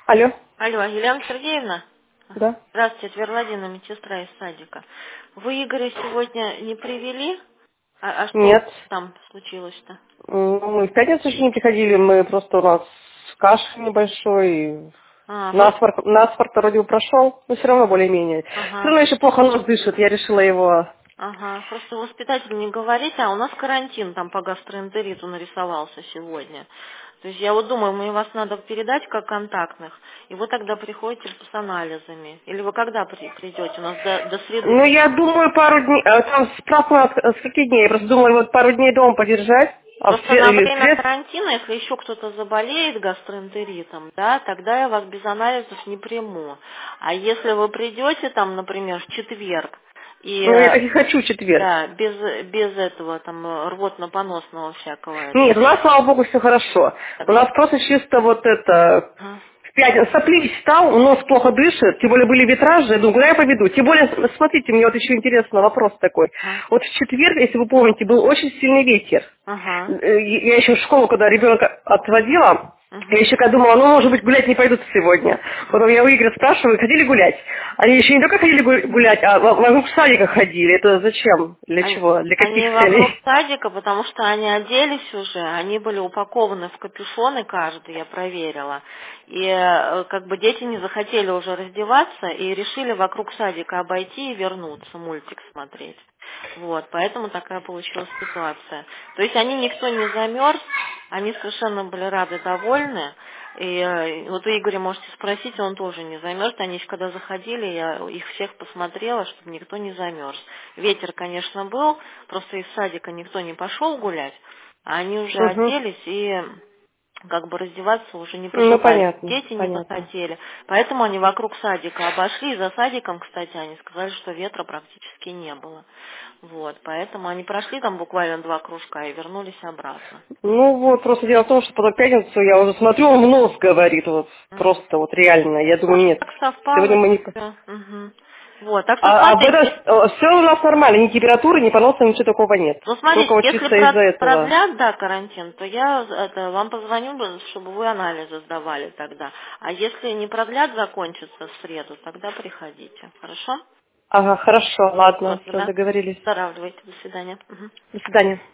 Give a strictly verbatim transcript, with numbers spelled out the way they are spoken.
Алло. Алло, Елена Сергеевна? Да. Здравствуйте, это Верлодина, медсестра из садика. Вы Игоря сегодня не привели? А, а что Нет. там случилось-то? М, Мы в пятницу еще не приходили, мы просто у нас кашель небольшой. А, просто... Насморк, насморк вроде прошел, но все равно более-менее. Все Ага, равно еще плохо нос дышит, я решила его... ага. Просто воспитатель не говорит, а у нас карантин там по гастроэнтериту нарисовался сегодня. То есть я вот думаю, мне вас надо передать как контактных, и вы тогда приходите с анализами. Или вы когда при- придете? У нас до, до среды. Ну, я думаю, пару дней... а Там справку надо с с каких дней? Я просто думаю, вот пару дней дома подержать. А в Просто сред- на или в время сред- карантина, если еще кто-то заболеет гастроэнтеритом, да, тогда я вас без анализов не приму. А если вы придете там, например, в четверг, и Ну, я э, так и хочу в четверг. да, без, без этого там э, рвотно-поносного всякого Нет, этого. у нас, слава богу, все хорошо. У нас просто чисто вот это... Ага. В пятницу сопли встал, нос плохо дышит, тем более были витражи, я думаю, куда я поведу? Тем более, с- смотрите, мне вот еще интересный вопрос такой. Ага. Вот в четверг, если вы помните, был очень сильный ветер. Ага. Э, Я еще в школу, когда ребенка отводила, я Мгм. еще когда думала, ну, может быть, гулять не пойдут сегодня. Потом я у Игоря спрашиваю, хотели гулять? Они еще не только хотели гу- гулять, а во- вокруг садика ходили. Это зачем? Для Они, чего? Для каких они вокруг целей? садика, потому что они оделись уже, они были упакованы в капюшоны каждый, я проверила. И э, как бы дети не захотели уже раздеваться и решили вокруг садика обойти и вернуться, мультик смотреть. Вот, поэтому такая получилась ситуация. То есть они никто не замерз, они совершенно были рады, довольны. И э, вот у Игоря можете спросить, он тоже не замерз. Они еще когда заходили, я их всех посмотрела, чтобы никто не замерз. Ветер, конечно, был, просто из садика никто не пошел гулять, а они уже Угу. оделись и как бы раздеваться уже не Ну, пожелали. понятно, Дети не понятно. захотели. Поэтому они вокруг садика обошли. И за садиком, кстати, они сказали, что ветра практически не было. Вот, поэтому они прошли там буквально два кружка и вернулись обратно. Ну вот, просто дело в том, что потом пятницу я уже смотрю, он в нос говорит, вот, просто вот реально. Я Ну, думаю, нет, так сегодня совпало. мы не... Всё. Мгм. Вот, так что А, а в смотрите, это, все у нас нормально, ни температуры, ни поноса, ничего такого нет. ну Только смотрите, вот если чисто из-за про- этого. продлят, да, карантин, то я это, вам позвоню, бы, чтобы вы анализы сдавали тогда. А если не продлят, закончится в среду, тогда приходите. Хорошо? Ага, хорошо, ладно, Вот, все, да. договорились. Выздоравливайте. До свидания. Мгм. До свидания.